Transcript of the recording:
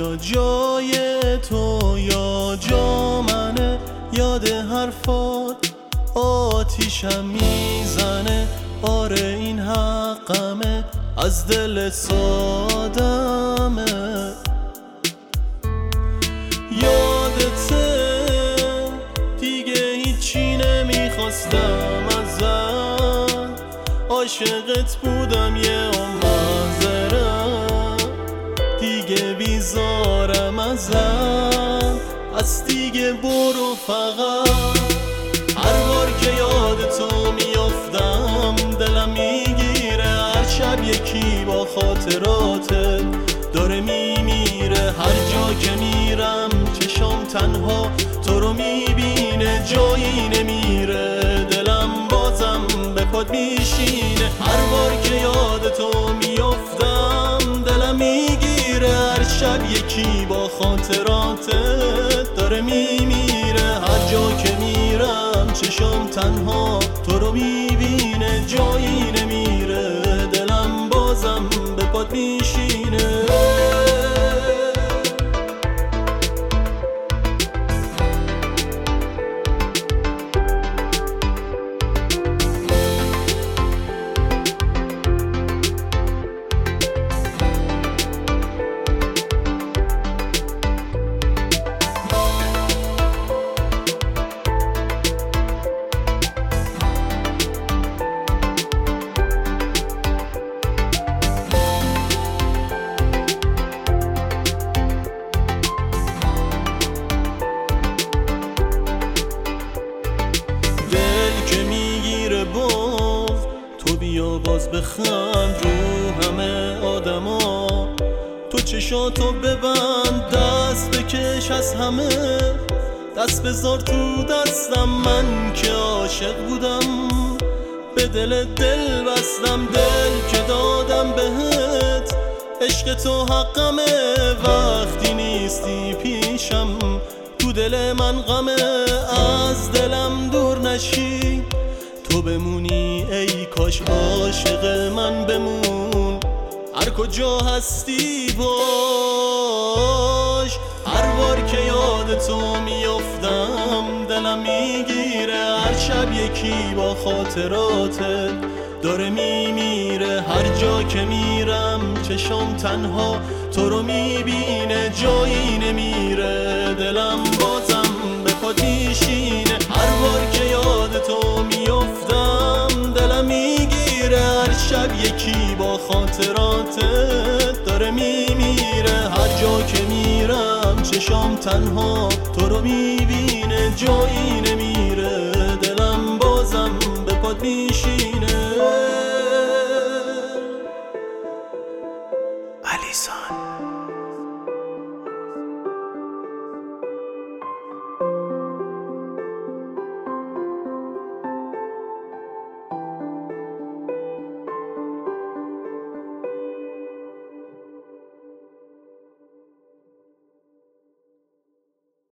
یا جای تو یا جا منه، یاد حرفات آتیشم میزنه. آره این حقمه، از دل سادمه. یادته دیگه هیچی نمیخواستم ازت، عاشقت بودم یه معذرت، دیگه بیزارم ازت، از دیگه برو فقط. هر بار که یاد تو میافتم دلم میگیره، هر شب یکی با خاطراتت داره میمیره. هر جا که میرم چشام تنها تو رو میبینه، جایی نمیره دلم بازم به پات میشینه. هر بار که یاد تو میافتم دلم میگیره، هر شب یکی با خاطراتت داره میمیره. هر جا که میرم چشام تنها تو رو میبینه، جایی نمیره دلم بازم به پات میشینه. بیا باز بخند رو همه آدما، تو چشاتو ببند دست بکش از همه، دست بذار تو دستم من که عاشق بودم، به دل بستم دل که دادم بهت. عشق تو حقمه وقتی نیستی پیشم، تو دل من غمه از دلم دور نشی، تو بمونی ای کاش عاشق من بمون. هر کجا هستی باش، هر بار که یاد تو میافتم دلم میگیره، هر شب یکی با خاطراتت داره میمیره. هر جا که میرم چشام تنها تو رو میبینه، جایی نمیره دلم بازم به پات میشینه. هر بار که یاد تو میافتم دلم میگیره، هر شب یکی با خاطراتت داره میمیره. هر جا که میرم چشام تنها تو رو میبینه، جایی